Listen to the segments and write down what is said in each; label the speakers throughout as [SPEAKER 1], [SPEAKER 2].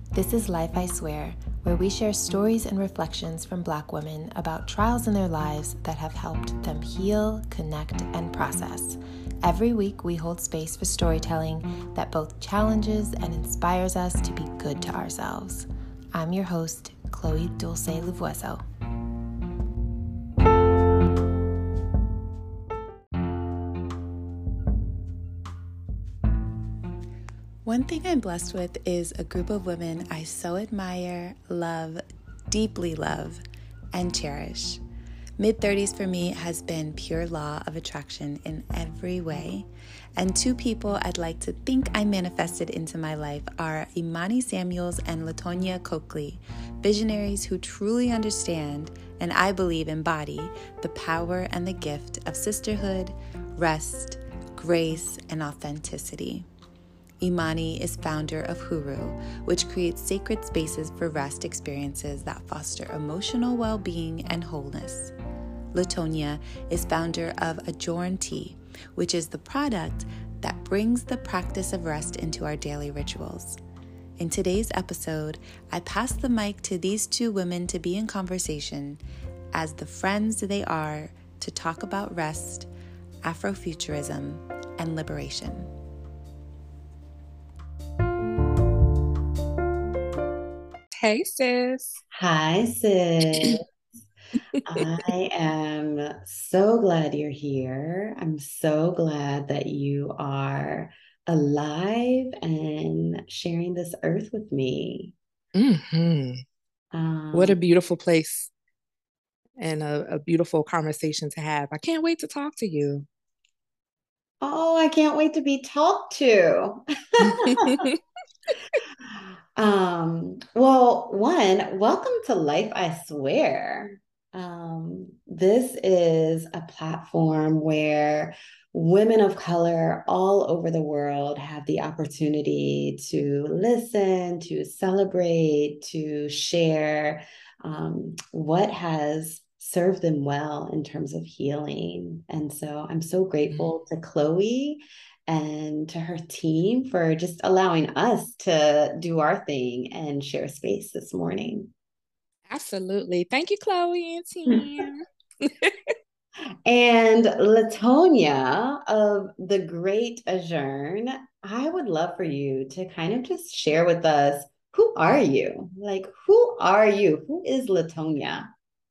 [SPEAKER 1] This is Life I Swear, where we share stories and reflections from Black women about trials in their lives that have helped them heal, connect, and process. Every week, we hold space for storytelling that both challenges and inspires us to be good to ourselves. I'm your host, Chloe Dulce Livueso. One thing I'm blessed with is a group of women I so admire, love, deeply love, and cherish. Mid-30s for me has been pure law of attraction in every way. And two people I'd like to think I manifested into my life are Imani Samuels and Latonya Coakley, visionaries who truly understand, and I believe embody, the power and the gift of sisterhood, rest, grace, and authenticity. Imani is founder of Huru, which creates sacred spaces for rest experiences that foster emotional well-being and wholeness. Latonya is founder of Adjourn Tea, which is the product that brings the practice of rest into our daily rituals. In today's episode, I pass the mic to these two women to be in conversation as the friends they are to talk about rest, Afrofuturism, and liberation.
[SPEAKER 2] Hey, sis.
[SPEAKER 3] Hi, sis. I am so glad you're here. I'm so glad that you are alive and sharing this earth with me.
[SPEAKER 2] hmm What a
[SPEAKER 3] Um,
[SPEAKER 2] beautiful place and a beautiful conversation to have. I can't wait to talk to you.
[SPEAKER 3] oh, I can't wait to be talked to. Welcome to Life I Swear. This is a platform where women of color all over the world have the opportunity to listen, to celebrate, to share what has served them well in terms of healing. And so I'm so grateful to Chloe and to her team for just allowing us to do our thing and share space this morning.
[SPEAKER 2] Absolutely. Thank you, Chloe and team.
[SPEAKER 3] And Latonia of the Great Adjourn, I would love for you to kind of just share with us, who are you? Like, who are you? Who is Latonia?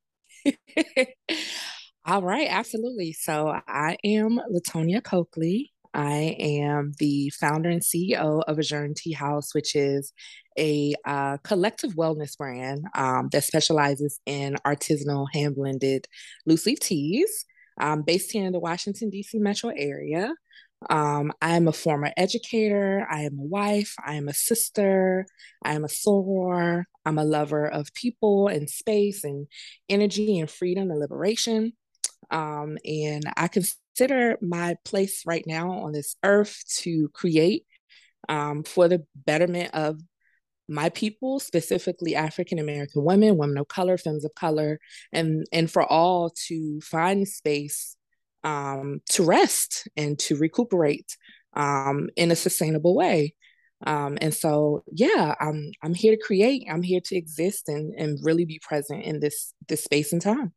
[SPEAKER 2] All right, absolutely. So I am Latonya Coakley. I am the founder and CEO of Adjourn Tea House, which is a collective wellness brand that specializes in artisanal hand blended loose leaf teas, based here in the Washington, D.C. metro area. I am a former educator. I am a wife. I am a sister. I am a soror. I'm a lover of people and space and energy and freedom and liberation. And I consider my place right now on this earth to create for the betterment of my people, specifically African American women, women of color, femmes of color, and for all to find space to rest and to recuperate in a sustainable way. And so, yeah, I'm here to create. I'm here to exist and really be present in this space and time.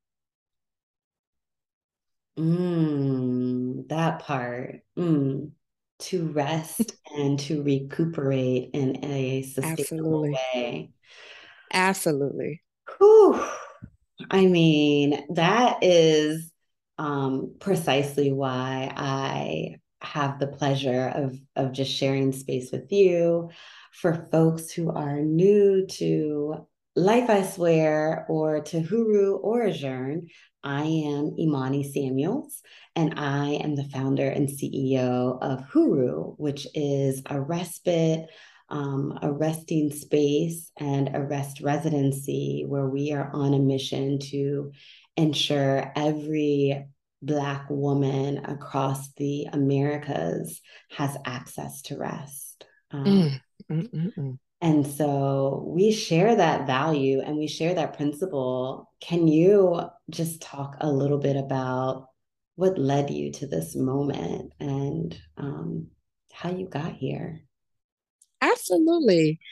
[SPEAKER 3] That part. To rest and to recuperate in a sustainable
[SPEAKER 2] Absolutely,
[SPEAKER 3] way.
[SPEAKER 2] absolutely.
[SPEAKER 3] Whew. I mean, that is precisely why I have the pleasure of just sharing space with you. For folks who are new to Life I Swear or to Huru or Adjourn, I am Imani Samuels, and I am the founder and CEO of Huru, which is a respite a resting space and a rest residency where we are on a mission to ensure every Black woman across the Americas has access to rest.
[SPEAKER 2] Mm, mm, mm, mm.
[SPEAKER 3] And so we share that value and we share that principle. Can you just talk a little bit about what led you to this moment and how you got here?
[SPEAKER 2] Absolutely.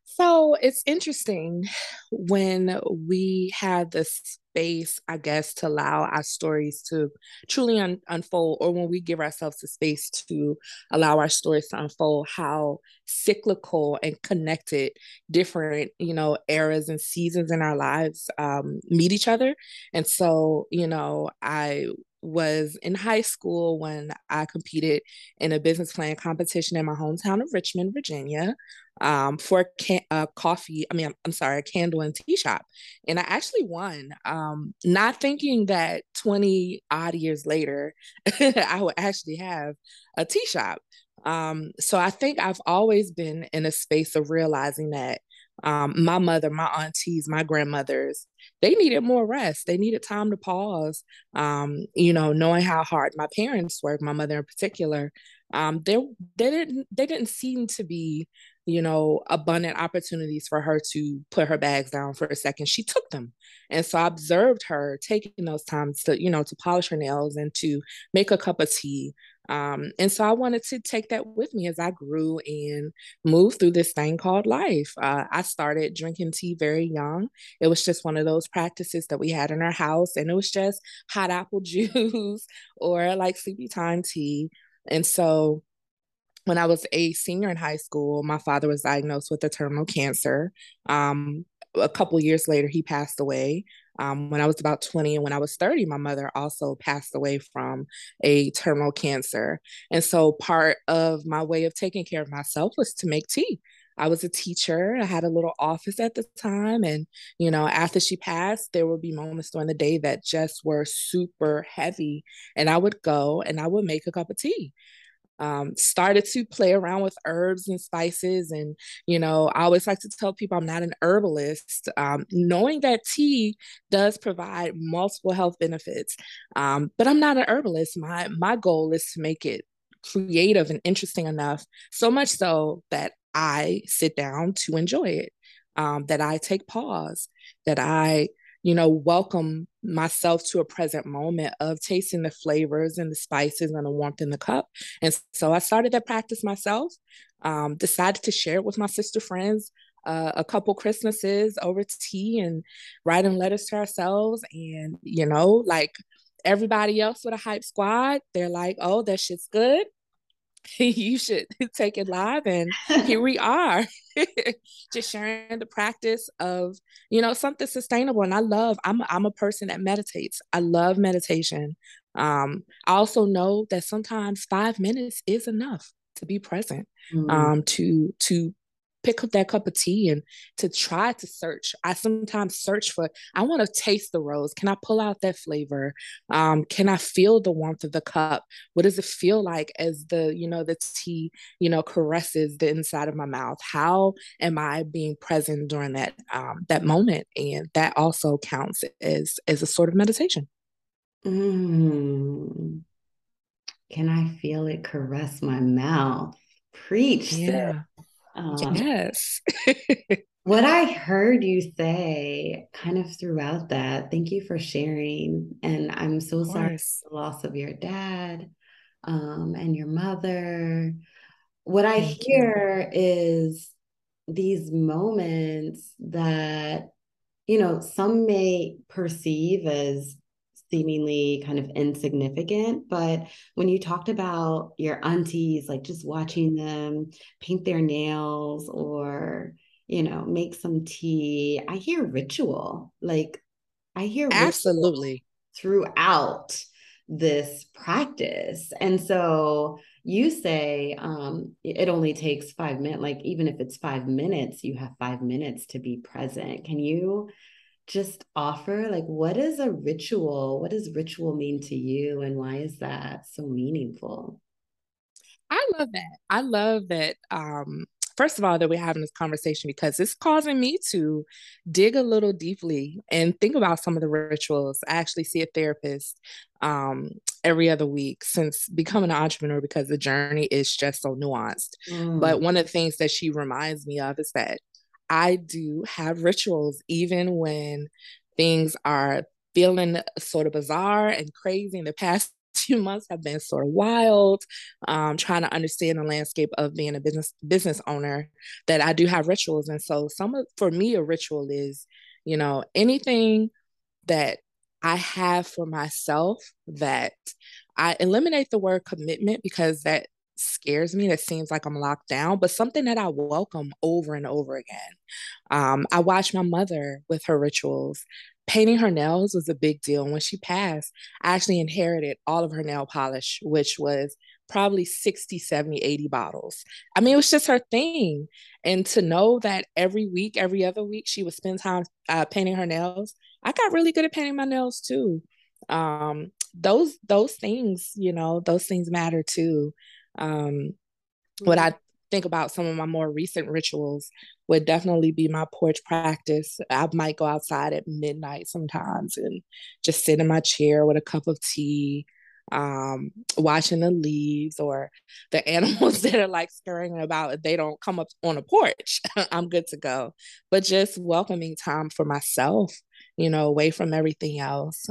[SPEAKER 2] So it's interesting when we have the space, I guess, to allow our stories to truly unfold, or when we give ourselves the space to allow our stories to unfold, how cyclical and connected different, eras and seasons in our lives meet each other. And so, I was in high school when I competed in a business plan competition in my hometown of Richmond, Virginia, for a coffee. I mean, I'm sorry, a candle and tea shop, and I actually won. Not thinking that 20 odd years later, I would actually have a tea shop. So I think I've always been in a space of realizing that my mother, my aunties, my grandmothers, they needed more rest. They needed time to pause. Knowing how hard my parents worked, my mother in particular, they they didn't seem to be abundant opportunities for her to put her bags down for a second. She took them. And so I observed her taking those times to, to polish her nails and to make a cup of tea. And so I wanted to take that with me as I grew and moved through this thing called life. I started drinking tea very young. It was just one of those practices that we had in our house, and it was just hot apple juice or like sleepy time tea. And so when I was a senior in high school, my father was diagnosed with a terminal cancer. A couple years later, he passed away. When I was about 20 and when I was 30, my mother also passed away from a terminal cancer. And so part of my way of taking care of myself was to make tea. I was a teacher. I had a little office at the time. And, after she passed, there would be moments during the day that just were super heavy. And I would go and I would make a cup of tea. Started to play around with herbs and spices. And, I always like to tell people I'm not an herbalist, knowing that tea does provide multiple health benefits. But I'm not an herbalist. My goal is to make it creative and interesting enough, so much so that I sit down to enjoy it, that I take pause, that I welcome myself to a present moment of tasting the flavors and the spices and the warmth in the cup. And so I started that practice myself, decided to share it with my sister friends a couple Christmases over tea and writing letters to ourselves. And, like everybody else with a hype squad, they're like, oh, that shit's good. You should take it live. And here we are, just sharing the practice of, something sustainable. And I'm a person that meditates. I love meditation. I also know that sometimes 5 minutes is enough to be present, to pick up that cup of tea and to try to search. I sometimes search for, I want to taste the rose. Can I pull out that flavor? Can I feel the warmth of the cup? What does it feel like as the tea, caresses the inside of my mouth? How am I being present during that moment? And that also counts as a sort of meditation.
[SPEAKER 3] Mm. Can I feel it caress my mouth? Preach, sis.
[SPEAKER 2] Yeah. Yes.
[SPEAKER 3] What I heard you say kind of throughout that, thank you for sharing. And I'm so
[SPEAKER 2] Of
[SPEAKER 3] sorry
[SPEAKER 2] course.
[SPEAKER 3] for the loss of your dad, and your mother. What I
[SPEAKER 2] Thank you.
[SPEAKER 3] hear is these moments that, some may perceive as seemingly kind of insignificant, but when you talked about your aunties, like just watching them paint their nails or, make some tea, I hear ritual. Like I hear ritual
[SPEAKER 2] Absolutely.
[SPEAKER 3] throughout this practice. And so you say it only takes 5 minutes, like even if it's 5 minutes, you have 5 minutes to be present. Can you just offer, like, what is a ritual? What does ritual mean to you? And why is that so meaningful?
[SPEAKER 2] I love that. I love that. First of all, that we're having this conversation because it's causing me to dig a little deeply and think about some of the rituals. I actually see a therapist um, every other week since becoming an entrepreneur because the journey is just so nuanced.
[SPEAKER 3] Mm.
[SPEAKER 2] But one of the things that she reminds me of is that I do have rituals, even when things are feeling sort of bizarre and crazy in the past last few months have been sort of wild, trying to understand the landscape of being a business owner, that I do have rituals. And so for me, a ritual is, anything that I have for myself, that I eliminate the word commitment because that scares me. That seems like I'm locked down, but something that I welcome over and over again. I watched my mother with her rituals. Painting her nails was a big deal. And when she passed, I actually inherited all of her nail polish, which was probably 60, 70, 80 bottles. I mean, it was just her thing. And to know that every week, every other week, she would spend time painting her nails, I got really good at painting my nails too. Those things, those things matter too. What I think about some of my more recent rituals would definitely be my porch practice. I might go outside at midnight sometimes and just sit in my chair with a cup of tea, watching the leaves or the animals that are like scurrying about. If they don't come up on a porch, I'm good to go. But just welcoming time for myself, away from everything else.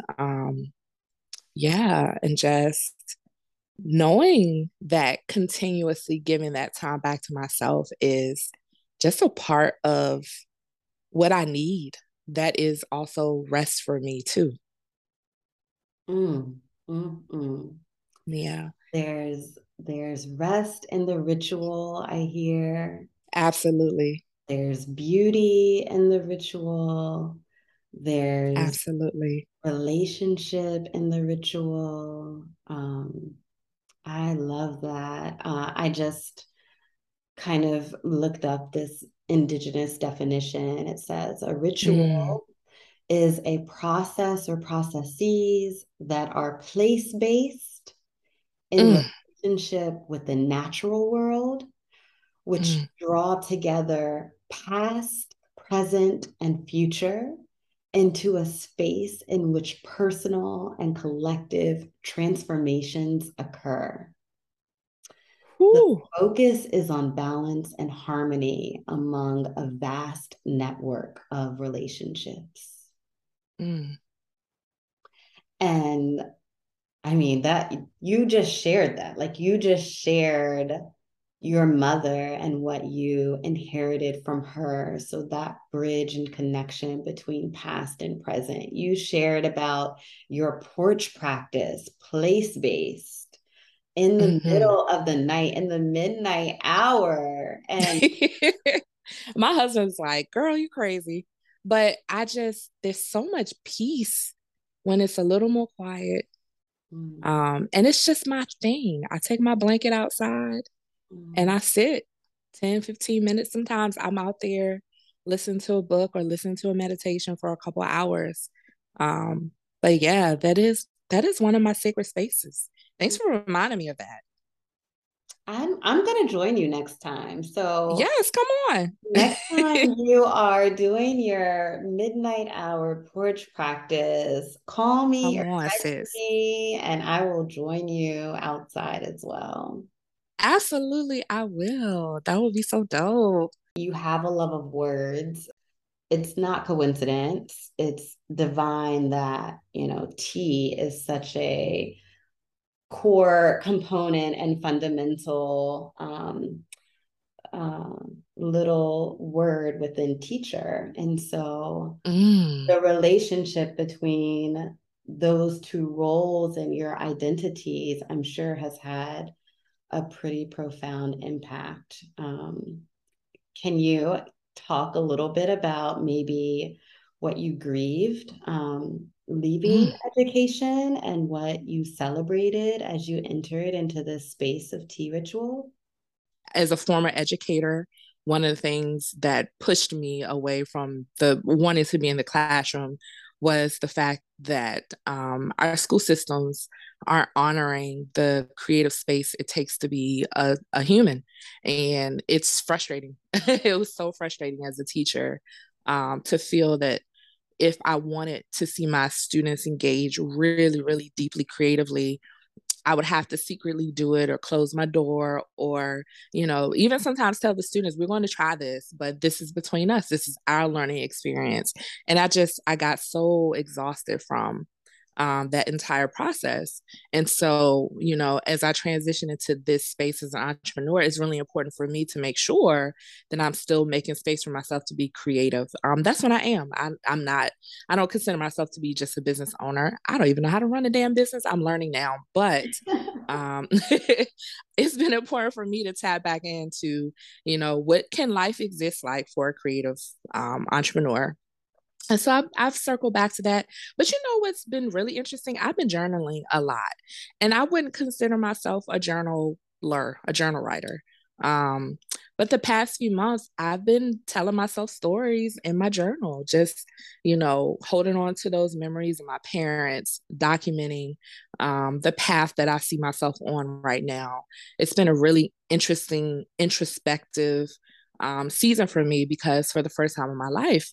[SPEAKER 2] Yeah, and just knowing that continuously giving that time back to myself is just a part of what I need. That is also rest for me too.
[SPEAKER 3] Mm, mm, mm.
[SPEAKER 2] Yeah.
[SPEAKER 3] There's rest in the ritual, I hear.
[SPEAKER 2] Absolutely.
[SPEAKER 3] There's beauty in the ritual. There's
[SPEAKER 2] Absolutely.
[SPEAKER 3] relationship in the ritual. I love that. I just kind of looked up this indigenous definition. It says a
[SPEAKER 2] Mm,
[SPEAKER 3] ritual is a process or processes that are place-based in
[SPEAKER 2] mm,
[SPEAKER 3] relationship with the natural world, which
[SPEAKER 2] mm,
[SPEAKER 3] draw together past, present, and future into a space in which personal and collective transformations occur. The
[SPEAKER 2] whew,
[SPEAKER 3] focus is on balance and harmony among a vast network of relationships.
[SPEAKER 2] mm,
[SPEAKER 3] And I mean, that you just shared that. Like you just shared your mother and what you inherited from her. So that bridge and connection between past and present. You shared about your porch practice, place based, in the
[SPEAKER 2] mhm.
[SPEAKER 3] middle of the night, in the midnight hour. And
[SPEAKER 2] My husband's like, girl, you crazy. But there's so much peace when it's a little more quiet.
[SPEAKER 3] mm,
[SPEAKER 2] And it's just my thing. I take my blanket outside and
[SPEAKER 3] mm.
[SPEAKER 2] I sit 10, 15 minutes. Sometimes I'm out there listening to a book or listening to a meditation for a couple of hours. But yeah, that is one of my sacred spaces. Thanks for reminding me of that.
[SPEAKER 3] I'm gonna join you next time. So
[SPEAKER 2] Yes, come on.
[SPEAKER 3] next time you are doing your midnight hour porch practice, call me
[SPEAKER 2] Come
[SPEAKER 3] or
[SPEAKER 2] on,
[SPEAKER 3] text
[SPEAKER 2] sis.
[SPEAKER 3] me and I will join you outside as well.
[SPEAKER 2] Absolutely, I will. That would be so dope.
[SPEAKER 3] You have a love of words. It's not coincidence. It's divine that, tea is such a core component and fundamental little word within teacher. And so
[SPEAKER 2] Mm,
[SPEAKER 3] the relationship between those two roles and your identities, I'm sure, has had a pretty profound impact. Can you talk a little bit about maybe what you grieved leaving
[SPEAKER 2] mm.
[SPEAKER 3] education and what you celebrated as you entered into this space of tea ritual?
[SPEAKER 2] As a former educator, one of the things that pushed me away from the wanting to be in the classroom was the fact that our school systems aren't honoring the creative space it takes to be a human. And it's frustrating. It was so frustrating as a teacher to feel that if I wanted to see my students engage really, really deeply creatively, I would have to secretly do it or close my door or, even sometimes tell the students, we're going to try this, but this is between us. This is our learning experience. And I got so exhausted from that entire process. And so, you know, as I transition into this space as an entrepreneur, it's really important for me to make sure that I'm still making space for myself to be creative. That's what I am. I'm not, I don't consider myself to be just a business owner. I don't even know how to run a damn business. I'm learning now, but it's been important for me to tap back into, you know, what can life exist like for a creative entrepreneur. And so I've circled back to that. But you know what's been really interesting? I've been journaling a lot. And I wouldn't consider myself a journaler, a journal writer. Um, but the past few months, I've been telling myself stories in my journal, just, you know, holding on to those memories of my parents, documenting the path that I see myself on right now. It's been a really interesting, introspective season for me because for the first time in my life,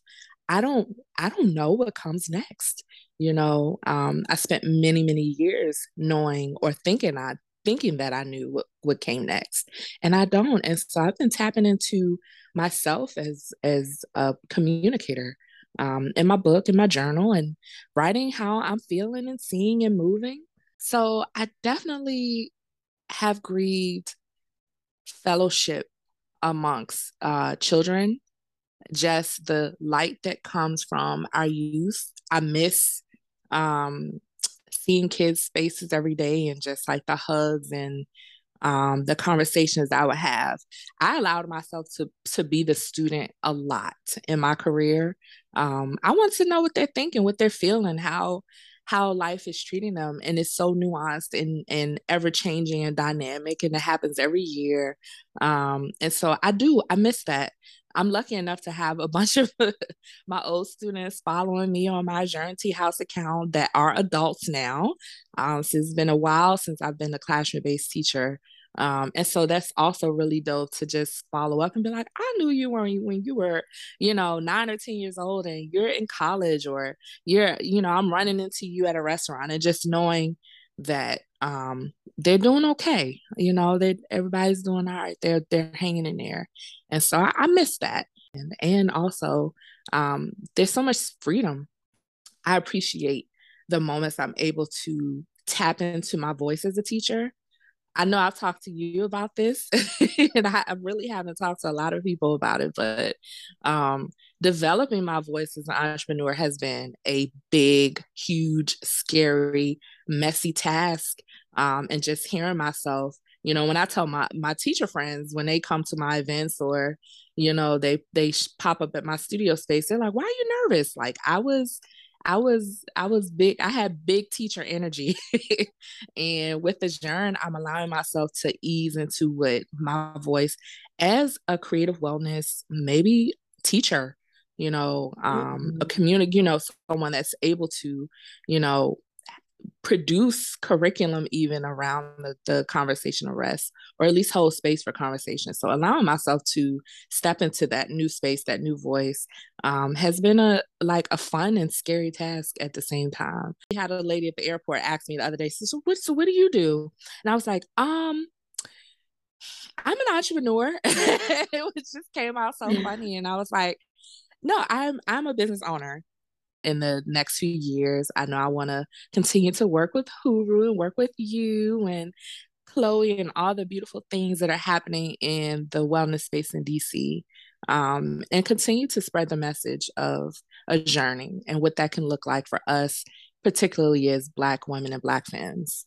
[SPEAKER 2] I don't know what comes next. You know, I spent many years knowing or thinking that I knew what came next, and I don't. And so I've been tapping into myself as a communicator, in my book, in my journal, and writing how I'm feeling and seeing and moving. So I definitely have grieved fellowship amongst children, just the light that comes from our youth. I miss um, seeing kids' faces every day and just like the hugs and the conversations I would have. I allowed myself to be the student a lot in my career. I want to know what they're thinking, what they're feeling, how life is treating them, and it's so nuanced and ever changing and dynamic, and it happens every year. And so I miss that. I'm lucky enough to have a bunch of my old students following me on my Journey Tea House account that are adults now. So it's been a while since I've been a classroom-based teacher. And so that's also really dope to just follow up and be like, I knew you when you were, you know, 9 or 10 years old and you're in college, or you're, you know, I'm running into you at a restaurant, and just knowing that they're doing okay. You know, they everybody's doing all right. They're hanging in there. And so I miss that. And also there's so much freedom. I appreciate the moments I'm able to tap into my voice as a teacher. I know I've talked to you about this, and I really haven't talked to a lot of people about it, but um, developing my voice as an entrepreneur has been a big, huge, scary, messy task. And just hearing myself, you know, when I tell my teacher friends when they come to my events, or you know, they pop up at my studio space, they're like, "Why are you nervous?" Like I was big. I had big teacher energy. And with this journey, I'm allowing myself to ease into what my voice as a creative wellness, maybe teacher, you know, a community, you know, someone that's able to, you know, produce curriculum even around the conversational rest, or at least hold space for conversation. So allowing myself to step into that new space, that new voice, has been a fun and scary task at the same time. We had a lady at the airport ask me the other day, so what do you do? And I was like, I'm an entrepreneur. It just came out so funny. And I was like, no, I'm a business owner. In the next few years, I know I want to continue to work with Huru and work with you and Chloe and all the beautiful things that are happening in the wellness space in DC, and continue to spread the message of a journey and what that can look like for us, particularly as Black women and Black femmes.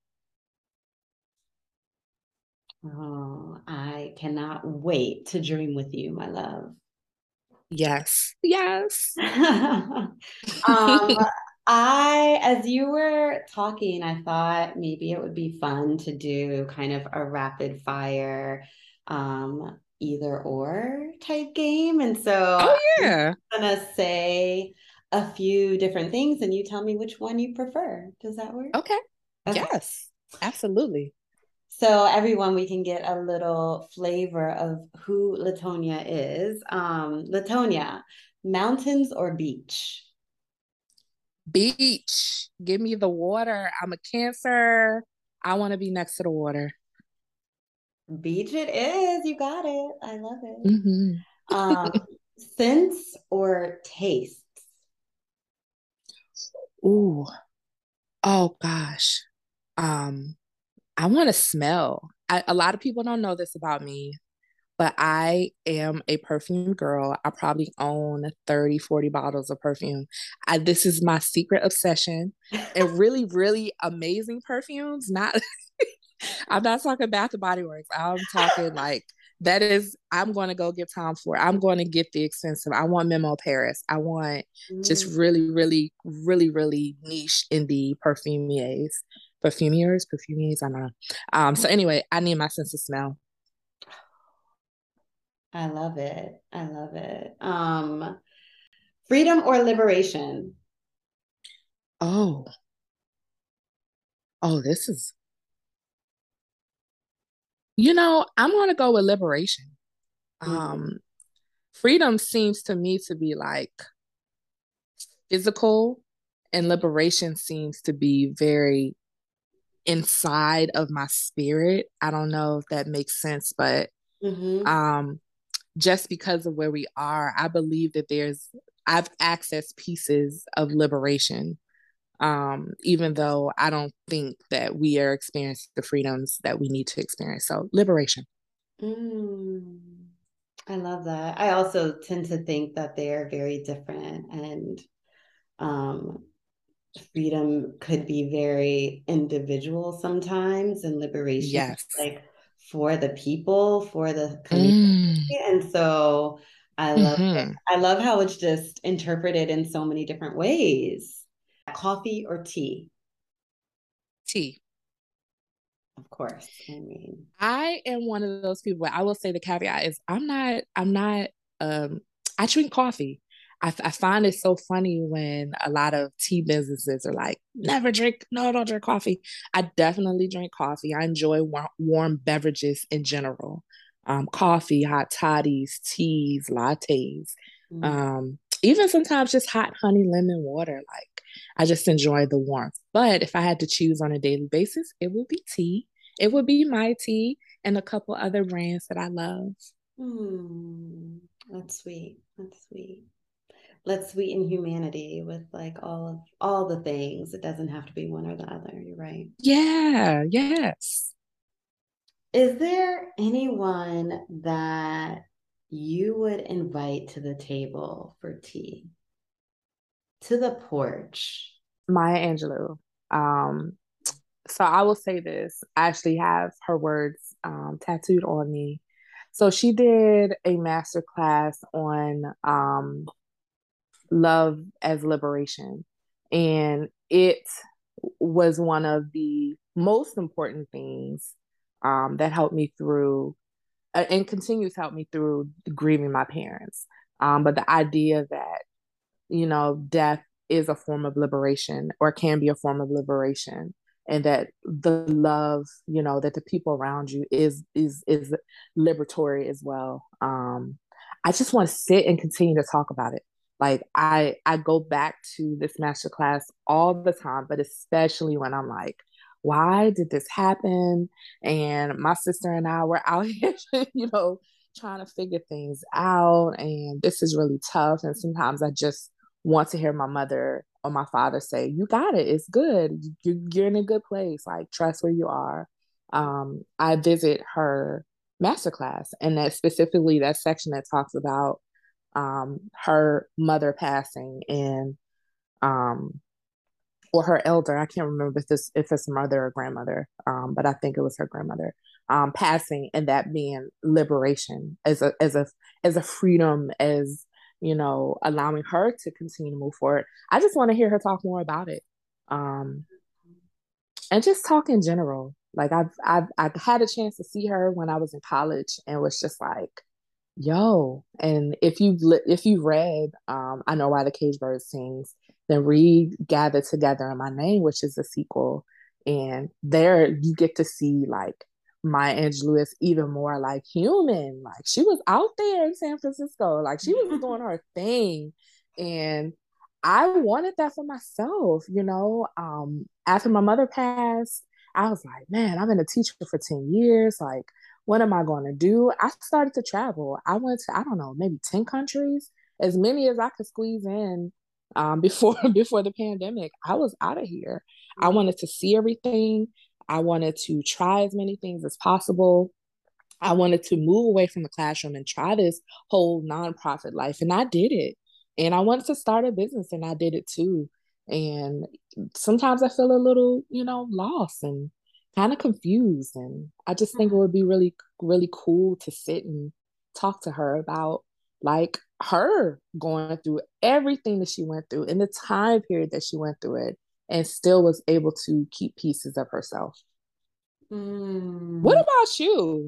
[SPEAKER 3] Oh, I cannot wait to dream with you, my love.
[SPEAKER 2] Yes, yes.
[SPEAKER 3] um, as you were talking, I thought maybe it would be fun to do kind of a rapid fire, either or type game. And so
[SPEAKER 2] Oh
[SPEAKER 3] I'm
[SPEAKER 2] yeah.
[SPEAKER 3] gonna say a few different things and you tell me which one you prefer. Does that work?
[SPEAKER 2] Okay.
[SPEAKER 3] Okay.
[SPEAKER 2] Yes, absolutely.
[SPEAKER 3] So everyone, we can get a little flavor of who Latonia is. Latonia, mountains or beach?
[SPEAKER 2] Beach. Give me the water. I'm a Cancer. I want to be next to the water.
[SPEAKER 3] Beach it is. You got it. I love it.
[SPEAKER 2] Mm-hmm.
[SPEAKER 3] Um, Sense or taste?
[SPEAKER 2] Ooh. Oh gosh. Um, I want to smell. A lot of people don't know this about me, but I am a perfume girl. I probably own 30, 40 bottles of perfume. This is my secret obsession. And really, really amazing perfumes. Not, I'm not talking Bath and Body Works. I'm talking like that is, I'm going to go get Tom Ford. I'm going to get the expensive. I want Memo Paris. I want just
[SPEAKER 3] Mm.
[SPEAKER 2] really, really, really, really niche indie perfumiers. I don't know. So anyway, I need my sense of smell.
[SPEAKER 3] I love it. I love it. Freedom or liberation?
[SPEAKER 2] Oh, oh, this is, I'm going to go with liberation.
[SPEAKER 3] Mm.
[SPEAKER 2] Um, Freedom seems to me to be like physical, and liberation seems to be very inside of my spirit. I don't know if that makes sense, but
[SPEAKER 3] Mm-hmm.
[SPEAKER 2] um, just because of where we are, I believe that I've accessed pieces of liberation, even though I don't think that we are experiencing the freedoms that we need to experience. So, liberation.
[SPEAKER 3] Mm. I love that. I also tend to think that they are very different, and um, freedom could be very individual sometimes, and liberation
[SPEAKER 2] Yes.
[SPEAKER 3] like for the people, for the community.
[SPEAKER 2] Mm.
[SPEAKER 3] And so
[SPEAKER 2] Hmm.
[SPEAKER 3] I love how it's just interpreted in so many different ways. Coffee or tea?
[SPEAKER 2] Tea.
[SPEAKER 3] Of course. I mean,
[SPEAKER 2] I am one of those people. I will say the caveat is um, I drink coffee. I find it so funny when a lot of tea businesses are like, never drink, no, don't drink coffee. I definitely drink coffee. I enjoy warm beverages in general. Coffee, hot toddies, teas, lattes,
[SPEAKER 3] mm,
[SPEAKER 2] even sometimes just hot honey lemon water. Like, I just enjoy the warmth. But if I had to choose on a daily basis, it would be tea. It would be my tea and a couple other brands that I love.
[SPEAKER 3] mm, that's sweet. That's sweet. Let's sweeten humanity with like all the things. It doesn't have to be one or the other. You're right.
[SPEAKER 2] Yeah, yes.
[SPEAKER 3] Is there anyone that you would invite to the table for tea, to the porch?
[SPEAKER 2] Maya Angelou. Um, so I will say this. I actually have her words tattooed on me. So she did a master class on love as liberation. And it was one of the most important things that helped me through and continues to help me through grieving my parents. But the idea that, death is a form of liberation or can be a form of liberation. And that the love, that the people around you is liberatory as well. I just want to sit and continue to talk about it. Like I go back to this master class all the time, but especially when I'm like, why did this happen? And my sister and I were out here, trying to figure things out. And this is really tough. And sometimes I just want to hear my mother or my father say, "You got it. It's good. You're in a good place. Like trust where you are." I visit her masterclass, and that specifically that section that talks about her mother passing and um, or her elder. I can't remember if it's mother or grandmother, but I think it was her grandmother passing, and that being liberation as a freedom, as allowing her to continue to move forward. I just want to hear her talk more about it, um, and just talk in general. Like I've had a chance to see her when I was in college, and was just like, yo. And if you've read I Know Why the Cage Bird Sings, then read Gather Together in My Name, which is a sequel. And there you get to see like Maya Angelou is even more like human. Like she was out there in San Francisco. Like she was doing her thing. And I wanted that for myself, after my mother passed, I was like, man, I've been a teacher for 10 years. Like, what am I going to do? I started to travel. I went to, I don't know, maybe 10 countries, as many as I could squeeze in before before the pandemic. I was out of here. I wanted to see everything. I wanted to try as many things as possible. I wanted to move away from the classroom and try this whole nonprofit life, and I did it. And I wanted to start a business, and I did it too. And sometimes I feel a little, lost and kind of confused. And I just think it would be really, really cool to sit and talk to her about like her going through everything that she went through in the time period that she went through it and still was able to keep pieces of herself. What
[SPEAKER 3] Mm.
[SPEAKER 2] about you?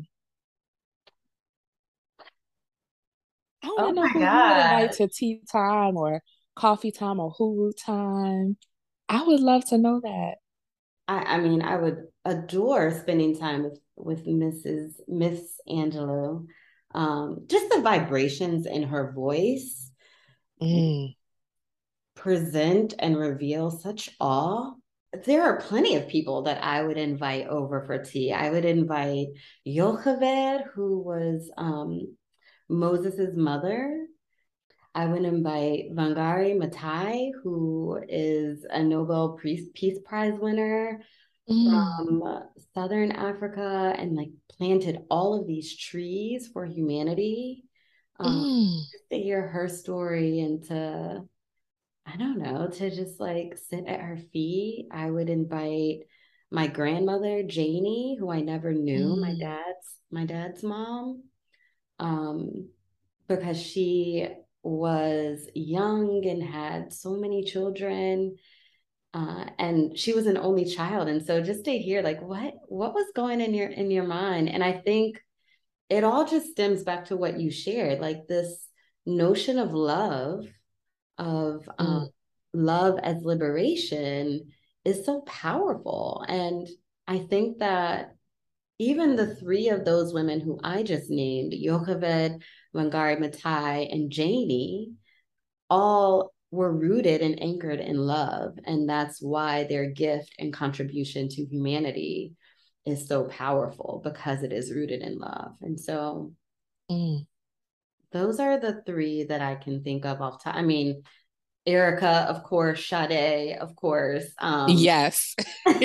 [SPEAKER 2] I want to
[SPEAKER 3] Oh
[SPEAKER 2] know
[SPEAKER 3] my
[SPEAKER 2] who you would invite
[SPEAKER 3] God.
[SPEAKER 2] to tea time or coffee time or hooroo time. I would love to know that.
[SPEAKER 3] I mean, I would adore spending time with Miss Angelo. Just the vibrations in her voice
[SPEAKER 2] Mm,
[SPEAKER 3] present and reveal such awe. There are plenty of people that I would invite over for tea. I would invite Yocheved, who was Moses's mother. I would invite Wangari Maathai, who is a Nobel Peace Prize winner
[SPEAKER 2] mm,
[SPEAKER 3] from Southern Africa and like planted all of these trees for humanity.
[SPEAKER 2] mm,
[SPEAKER 3] Just to hear her story and to, I don't know, to just like sit at her feet. I would invite my grandmother, Janie, who I never knew,
[SPEAKER 2] mm,
[SPEAKER 3] my dad's mom, um, because she was young and had so many children, and she was an only child, and so just to hear like what was going in your mind. And I think it all just stems back to what you shared, like this notion of love, of
[SPEAKER 2] mm,
[SPEAKER 3] love as liberation is so powerful. And I think that even the three of those women who I just named, Yocheved, Wangari Maathai, and Janie, all were rooted and anchored in love. And that's why their gift and contribution to humanity is so powerful, because it is rooted in love. And so
[SPEAKER 2] mm.
[SPEAKER 3] those are the three that I can think of off time. I mean, Erica, of course, Sade, of course.
[SPEAKER 2] Yes.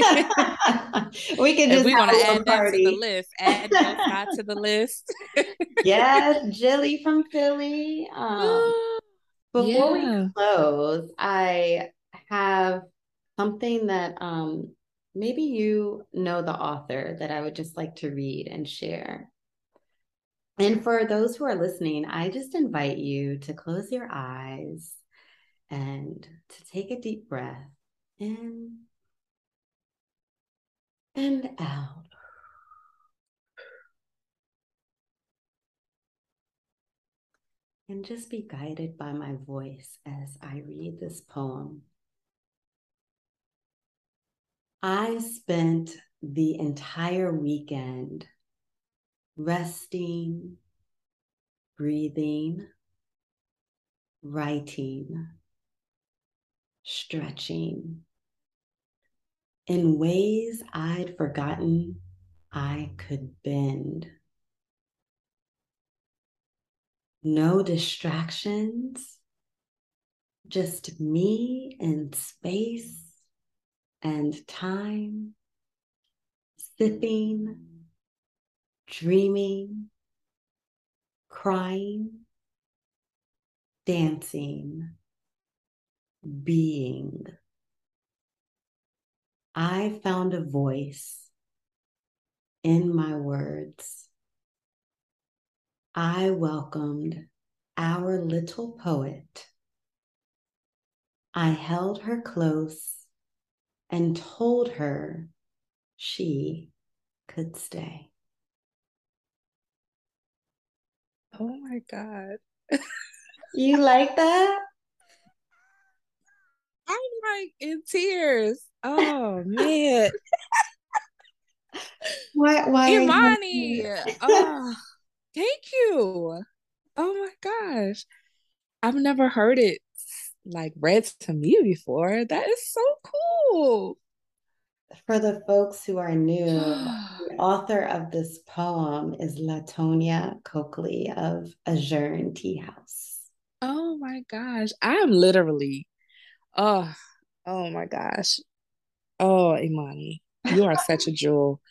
[SPEAKER 3] We could
[SPEAKER 2] If
[SPEAKER 3] just
[SPEAKER 2] we're
[SPEAKER 3] have
[SPEAKER 2] gonna
[SPEAKER 3] a little
[SPEAKER 2] add that to the
[SPEAKER 3] party.
[SPEAKER 2] list, add Jill Scott to the list.
[SPEAKER 3] Yes, Jilly from Philly. Before we
[SPEAKER 2] Yeah.
[SPEAKER 3] close, I have something that maybe you know the author that I would just like to read and share. And for those who are listening, I just invite you to close your eyes and to take a deep breath in and out. And just be guided by my voice as I read this poem. I spent the entire weekend resting, breathing, writing, stretching in ways I'd forgotten I could bend. No distractions, just me and space and time, sipping, dreaming, crying, dancing, being. I found a voice in my words. I welcomed our little poet. I held her close and told her she could stay.
[SPEAKER 2] Oh my God.
[SPEAKER 3] You like that?
[SPEAKER 2] I'm like in tears. Oh man.
[SPEAKER 3] Why are you
[SPEAKER 2] Imani. Oh, thank you. Oh my gosh. I've never heard it like read to me before. That is so cool.
[SPEAKER 3] For the folks who are new, the author of this poem is Latonia Coakley of Adjourn Tea House.
[SPEAKER 2] Oh my gosh. I'm literally Oh, oh my gosh. Oh, Imani, you are such a jewel.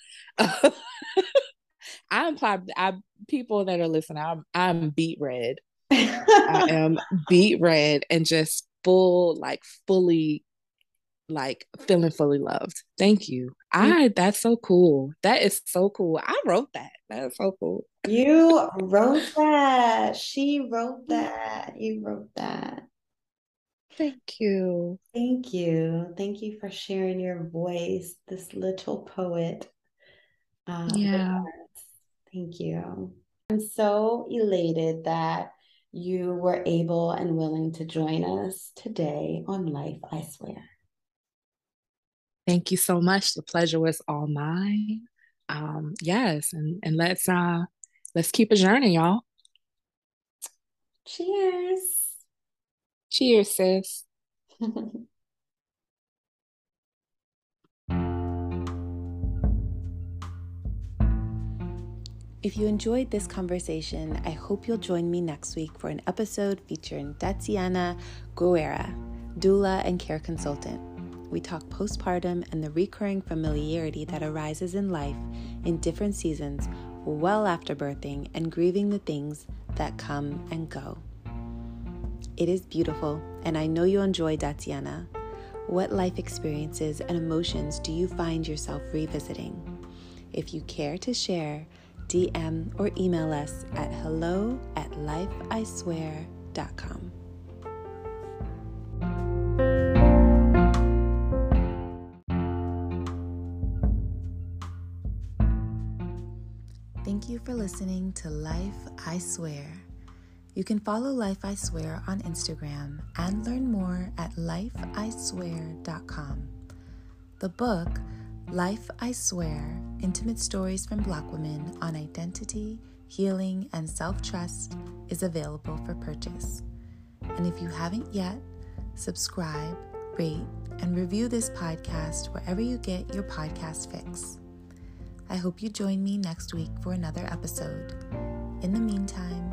[SPEAKER 2] I people that are listening, I'm beet red. I am beet red and just fully feeling fully loved. Thank you. That's so cool. That is so cool. I wrote that. That is so cool.
[SPEAKER 3] You wrote that. She wrote that. You wrote that.
[SPEAKER 2] Thank you.
[SPEAKER 3] Thank you. Thank you for sharing your voice, this little poet.
[SPEAKER 2] Yeah.
[SPEAKER 3] Thank you. I'm so elated that you were able and willing to join us today on Life, I Swear.
[SPEAKER 2] Thank you so much. The pleasure was all mine. Yes, and let's keep a journey, y'all.
[SPEAKER 3] Cheers.
[SPEAKER 2] Cheers, sis.
[SPEAKER 1] If you enjoyed this conversation, I hope you'll join me next week for an episode featuring Tatiana Guerra, doula and care consultant. We talk postpartum and the recurring familiarity that arises in life in different seasons well after birthing and grieving the things that come and go. It is beautiful, and I know you'll enjoy Tatiana. What life experiences and emotions do you find yourself revisiting? If you care to share, DM or email us at hello@lifeiswear.com. Thank you for listening to Life I Swear. You can follow Life I Swear on Instagram and learn more at lifeiswear.com. The book, Life I Swear, Intimate Stories from Black Women on Identity, Healing, and Self-Trust is available for purchase. And if you haven't yet, subscribe, rate, and review this podcast wherever you get your podcast fix. I hope you join me next week for another episode. In the meantime,